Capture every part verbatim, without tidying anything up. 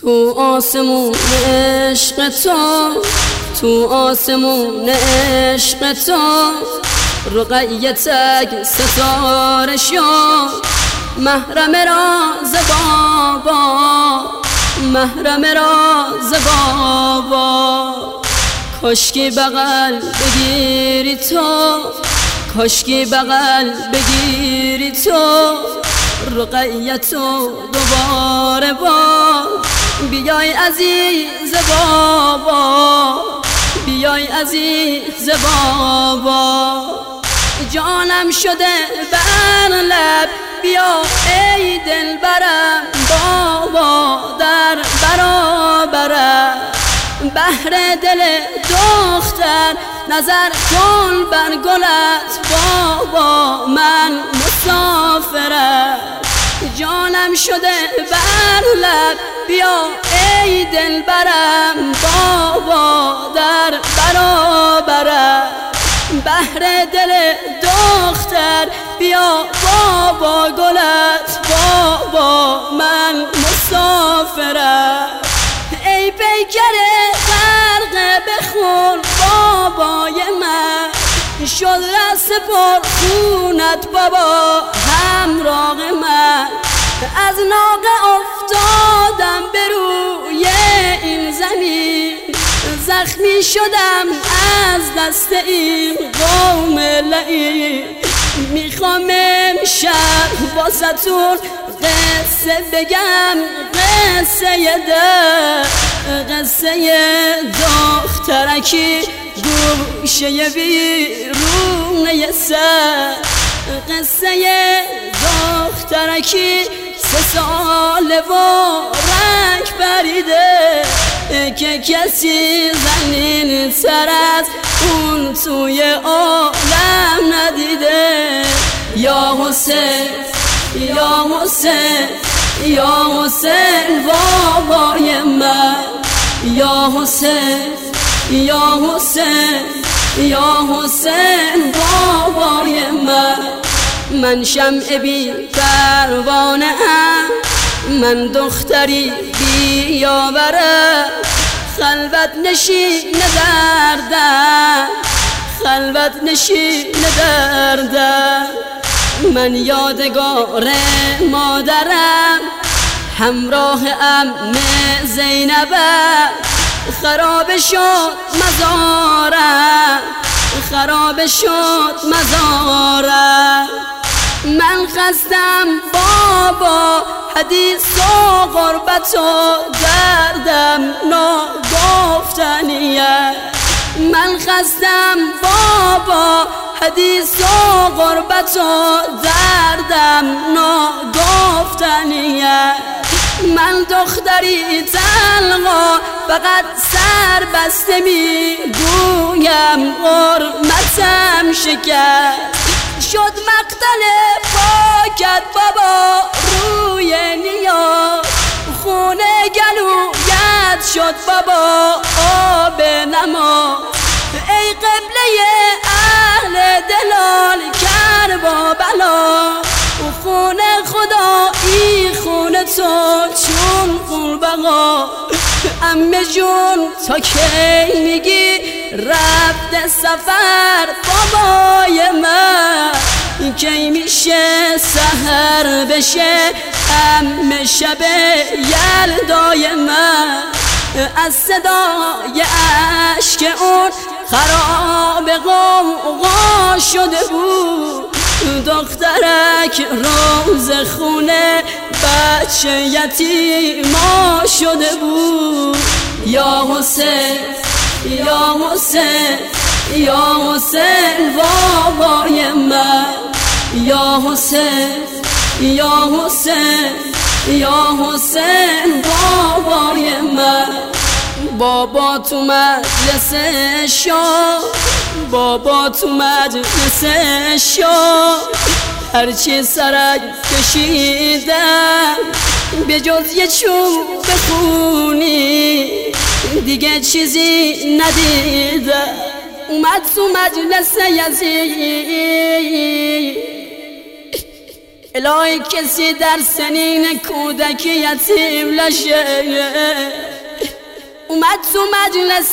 تو آسمون عشق تو، تو آسمون عشق تو، رقیه تک ستاره شو، محرم راز بابا، محرم راز بابا. کاشکی بغل بگیری تو، کاشکی بغل بگیری تو، رقیه تو دوباره با بیای عزیز بابا، بیای عزیز بابا. جانم شده بر لب بیا ای دلبرم بابا، در برابرم بهر دل دختر نظر کن بر گلت بابا، من مسافرم. جانم شده بر لب بیا ای دلبرم بابا، در برابرم بهر دل دختر بیا بابا، گلت بابا، من مسافرم. ای پیکر غرق بخون بابای من، شد رس پر خونت بابا همراه من. از ناقه افتادم به روی این زمین، زخمی شدم از دست این قوم لعین. میخوام امشب واسه‌تون قصه بگم، قصه در قصه دخترکی گوشه ویرونه سر. قصه دخترکی سه ساله و رنگ پریده که کسی زنین تر از اون توی عالم ندیده. یا حسین یا حسین یا حسین بابای من، یا حسین یا حسین یا حسین بابای من. من شمع بی پروانه ام، من دختری بیاوره، خلوت نشین دردم، خلوت نشین دردم. من یادگار مادرم همراه ام زینبم، خراب شد مزارم، خراب شد مزارم. من خستم بابا حدیث و غربت و دردم ناگفتنیه. من خستم بابا حدیث و غربت و دردم ناگفتنیه. من دختری تلقا فقط سر بسته می گویم حرمتم شکست. شد مقتل پاکت بابا روی نیاز، خونه گلویت شد بابا آب نماز. ای قبله اهل دلال کربلا، خونه خدایی خونه تو چون قورباغه. عمه جون تا کی میگی رفته سفر بابای من، کی میشه سحر بشه عمه شب یلدای من. از صدای اشک اون خراب غوغا شده بود، دخترک روز خونه بچه یتیما شده بود. یا حسین یا حسین یا حسین بابای من، یا حسین یا حسین یا حسین بابای من. بابا تو مجلس شاه، بابا تو مجلس شاه، هرچی سرک کشیدم به جز یه چوب خونی دیگه چیزی ندیدم. اومد تو مجلس یزید الهی کسی در سنین کودکی یتیم نشه. اومد تو مجلس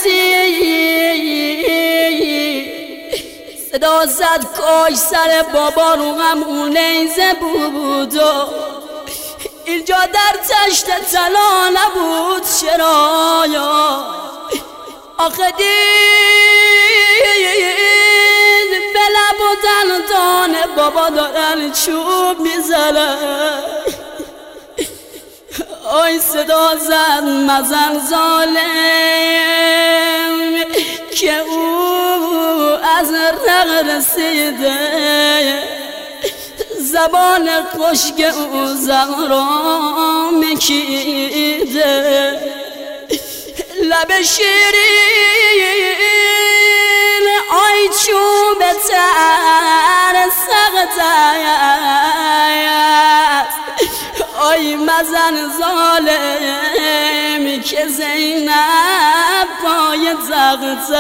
یزید صدا زد کاش سر بابا رو هم اون نیزه بود و اینجا در تشت طلا نبود. چرا یا آخه دید به لب و دندان بابا دارن چوب میزنن. آی صدا زد مزن ظالم که او از رق رسیده، زبان خشک او زهرا مکیده، لب شیرین آی چوب تر سخت است. آی مزن ظالم که زینب پای تخت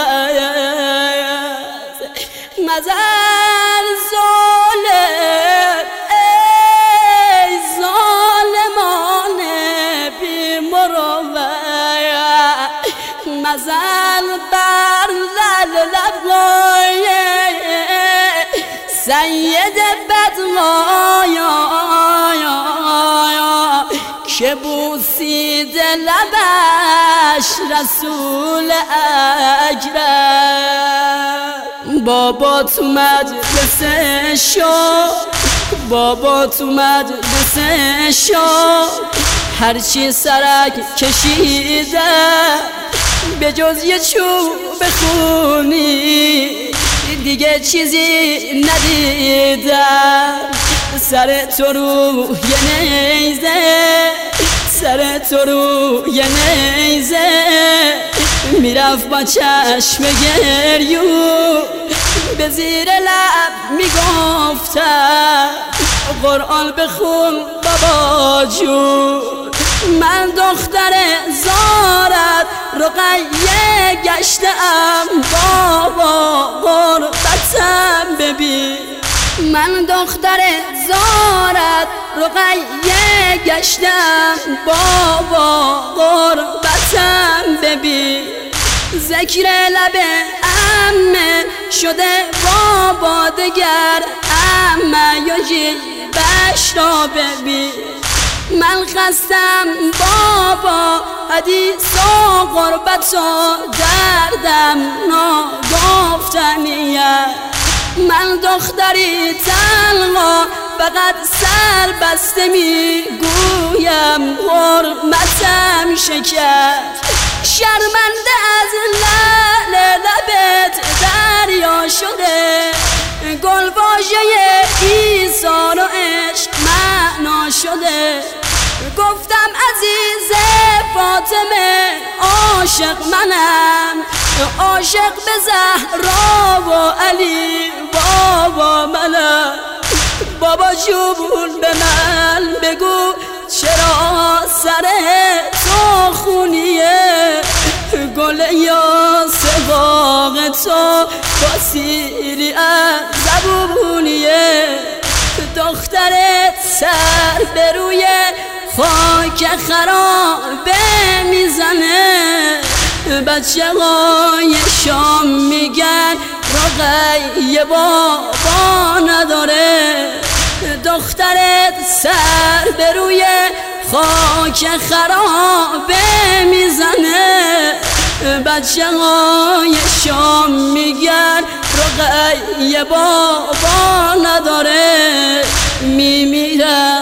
است. مزن ظالم ای ظالمان بی مروت، مزن بر لل لبای سید بدمایا که بوسید لبش رسول اکرم. بابا تو مجلس شو، بابا تو مجلس شو، هرچی سرک کشیده به جز یه چوب خونی دیگه چیزی ندیدم. سر تو رو یه نیزه، سر تو رو یه نیزه میرفت با چشم گریون، به زیر لب میگفتم قرآن بخون بابا جون. من دختر زارت رقیه گشتم بابا غربتم ببین. من دختر زارت رقیه گشتم بابا غربتم ببین. ذکر لب امه شده بابا دگر امه یا جیبش را ببین. من خستم بابا حدیث و غربت و دردم ناگفتنیه. من دختری تنها فقط سر بسته میگویم حرمتم شکست. شرمنده از لعل لبت دریا شده، گل واژه ایثار و عشق معنا شده. گفتم عزیز فاطمه عاشق منم، عاشق به زهرا و علی بابا منم. بابا جون به من بگو چرا سر تو خونیه، گل یا سباق تو با سیری از زبونیه. دخترت سر به روی خاک خرابه میزنه، بچه های شام میگن رقیه بابا نداره. دخترت سر به روی خاک خرابه میزنه، بچه های شام میگن رقیه بابا نداره. میمیرم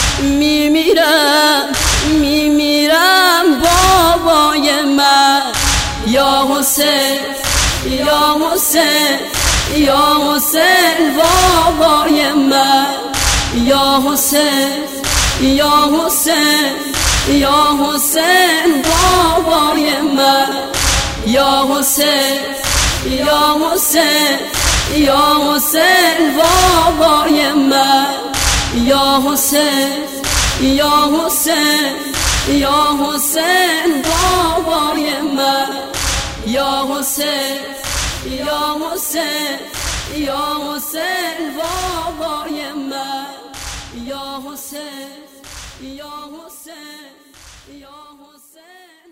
میمیرم میمیرم بابای من، یا حسین یا حسین یا حسین بابای من، یا حسین یا حسین یا حسین بابای من، یا حسین یا حسین یا حسین بابای من، یا حسین یا حسین یا حسین بابای من، یا حسین یا حسین یا حسین بابای من. یا حسین یا حسین یا حسین